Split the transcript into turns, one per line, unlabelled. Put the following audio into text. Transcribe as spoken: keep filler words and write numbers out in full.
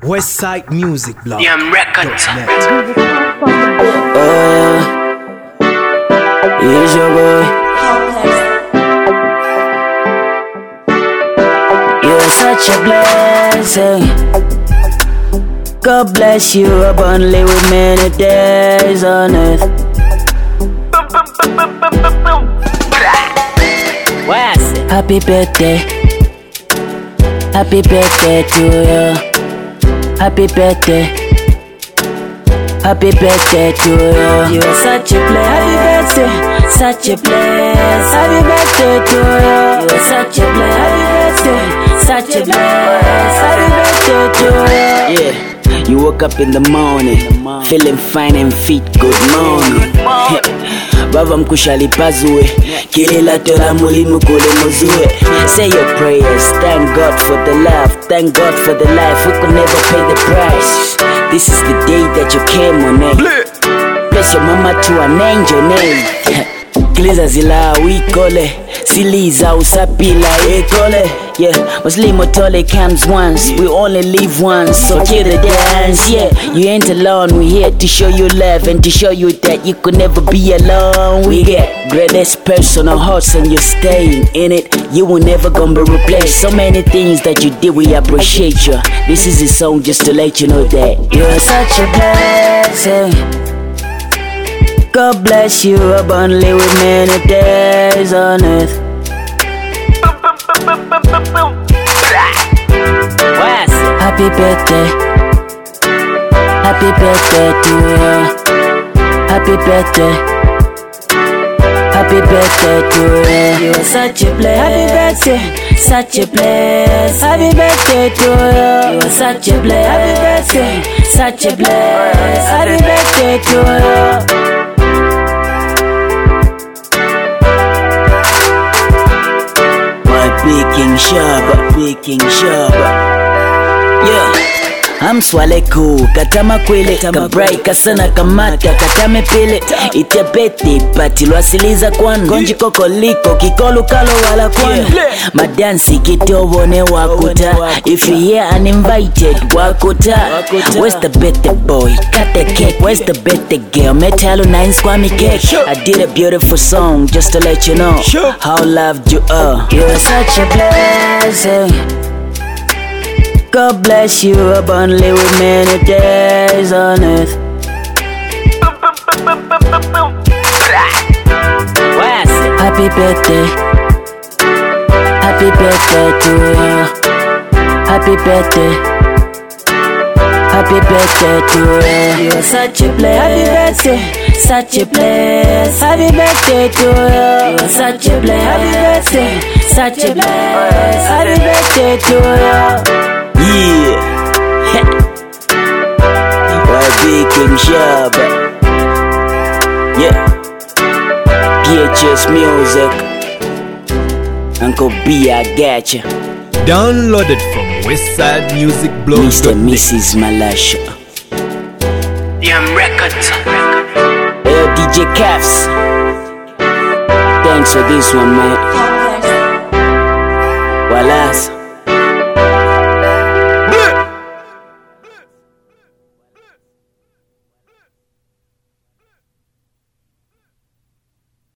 Westside Music Blog.
Damn records.
Uh, here's your boy. You're such a blessing. God bless you abundantly with many days on earth. Happy birthday. Happy birthday to you. Happy birthday. Happy birthday to you. You are such a bless. Happy birthday. Such a bless. Happy birthday to you. You are such a bless. Happy birthday. Such a bless. Happy birthday to you. Yeah. You woke up in the morning, feeling fine and fit. Good morning. Baba mkushali pazue, kilela tola mulimu kule muzue. Say your prayers, thank God for the love, thank God for the life, we could never pay the price. This is the day that you came on it. Bless your mama to an angel name. Kliza zila wikole, siliza usapila ekole. Yeah, Muslimo tole comes once, we only live once, so kill the dance. Yeah, you ain't alone, we here to show you love and to show you that you could never be alone. We get greatest personal hearts and you're staying in it, you will never gonna be replaced. So many things that you did, we appreciate you. This is a song just to let you know that you're such a blessing. God bless you abundantly with many days on earth. Happy birthday. Happy birthday to you. Happy birthday. Happy birthday to you. You are such a bless. Happy birthday. Such a bless. Happy birthday to you. You are such a bless. Happy birthday. Such a bless. Happy birthday to you. Big King Shaba, Big King Shaba. Yeah, I'm swaleku, katama kwele, kabrai kasana kamata, katame pele. Itebete, pati lwasiliza kwanu, gonji kokoliko, kikolu kalo wala kwanu. Madansi kitobone wakuta, if you here uninvited, wakuta. Where's the birthday boy, cut the cake, where's the birthday girl, metalo nine squammy cake. I did a beautiful song, just to let you know how loved you are. You're such a blessing. God bless you abundantly with many days on earth. Happy birthday. Happy birthday to you. Happy birthday. Happy birthday to you. You are such a bless. Happy birthday. Such a bless. Happy birthday to you. You are such a bless. Happy birthday. Such a bless. Happy birthday to you. Yeah. Why Big King Shaba? Yeah. P H S Music. Uncle B, I got ya.
Downloaded from Westside Music Blog.
Mister and Missus Malasha.
Damn records.
Hey, D J Caps. Thanks for this one, man. Wallace.